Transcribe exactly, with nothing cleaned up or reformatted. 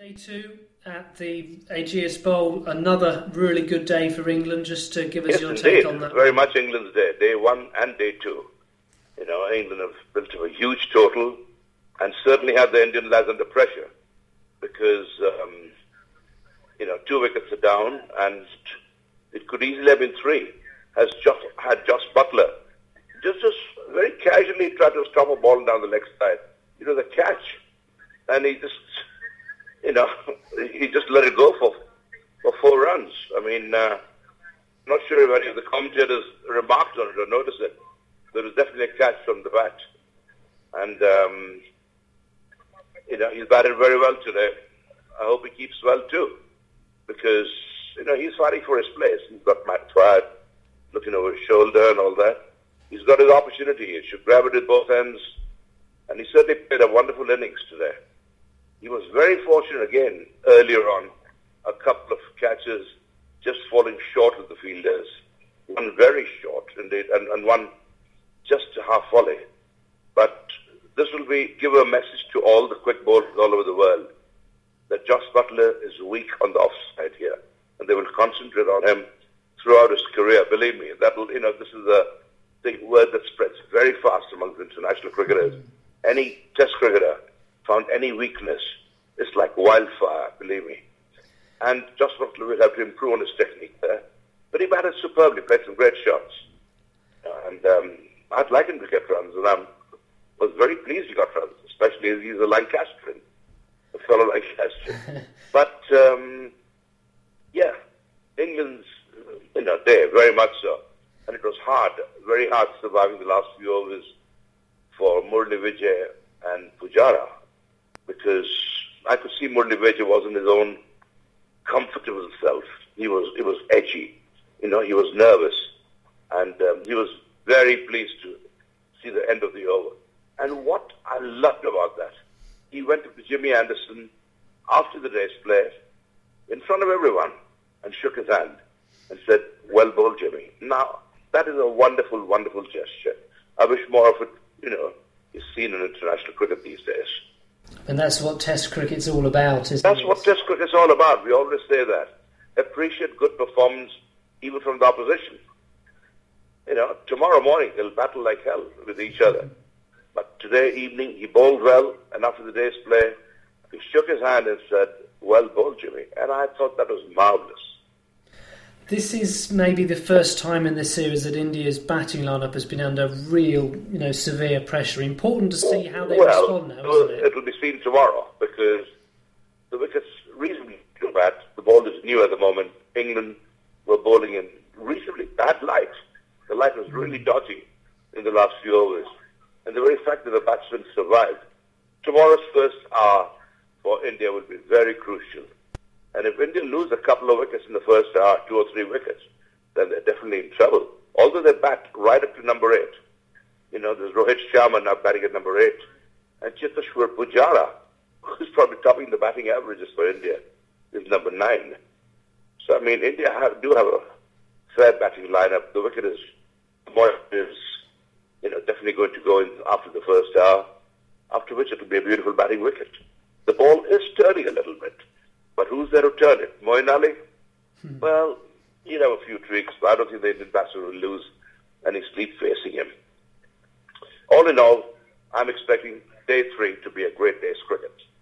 Day two at the Ageas Bowl, another really good day for England. Just to give us yes, your indeed. take on that. Very much England's day, day one and day two. You know, England have built up a huge total and certainly had the Indian lads under pressure because, um, you know, two wickets are down and it could easily have been three. Has just had Josh Buttler just, just very casually tried to stop a ball down the leg side. You know, the catch. And he just... You know, he just let it go for for four runs. I mean, uh, not sure if any of the commentators remarked on it or noticed it. There was definitely a catch from the bat. And, um, you know, he's batted very well today. I hope he keeps well too. Because, you know, he's fighting for his place. He's got Matt Twad looking over his shoulder and all that. He's got his opportunity. He should grab it at both ends. And he certainly played a wonderful innings today. He was very fortunate again earlier on, a couple of catches just falling short of the fielders. One very short indeed, and, and one just a half volley. But this will be give a message to all the quick bowlers all over the world that Josh Buttler is weak on the offside here, and they will concentrate on him throughout his career. Believe me, that will, you know, this is a thing, word that spreads very fast among the international cricketers. Any Test cricketer found any weakness, it's like wildfire, believe me. And Josh Buttler will have to improve on his technique there. But he batted superbly, played some great shots. And um, I'd like him to get runs, and I was very pleased he got runs, especially as he's a Lancastrian, a fellow Lancastrian. But, um, yeah, England's, you know, day, very much so. And it was hard, very hard surviving the last few overs for Murali Vijay and Pujara, because I could see Murali Vijay wasn't his own comfortable self. He was, he was edgy, you know, he was nervous, and um, he was very pleased to see the end of the over. And what I loved about that, he went up to Jimmy Anderson after the day's play, in front of everyone, and shook his hand and said, "Well bowled, Jimmy." Now, that is a wonderful, wonderful gesture. I wish more of it, you know, is seen in international cricket these days. And that's what Test cricket's all about, isn't That's it? That's what Test cricket's all about. We always say that. Appreciate good performance, even from the opposition. You know, tomorrow morning they'll battle like hell with each other. But today evening he bowled well, and after the day's play, he shook his hand and said, "Well bowled, Jimmy." And I thought that was marvellous. This is maybe the first time in this series that India's batting lineup has been under real, you know, severe pressure. Important to see how they well, respond now, isn't it? It'll be seen tomorrow because the wickets reasonably too bad. The ball is new at the moment. England were bowling in reasonably bad light. The light was really dodgy in the last few overs. And the very fact that the batsmen survived. Tomorrow's first hour for India will be very crucial. And if India lose a couple of wickets in the first hour, two or three wickets, then they're definitely in trouble. Although they bat right up to number eight. You know, there's Rohit Sharma now batting at number eight. And Cheteshwar Pujara, who's probably topping the batting averages for India, is number nine. So, I mean, India have, do have a fair batting lineup. The wicket is, is, you know, definitely going to go in after the first hour, after which it will be a beautiful batting wicket. The ball is turning a little bit. But who's there to turn it? Moeen Ali? Hmm. Well, he'll have a few tricks, but I don't think the Indian batsman will lose any sleep facing him. All in all, I'm expecting day three to be a great day's cricket.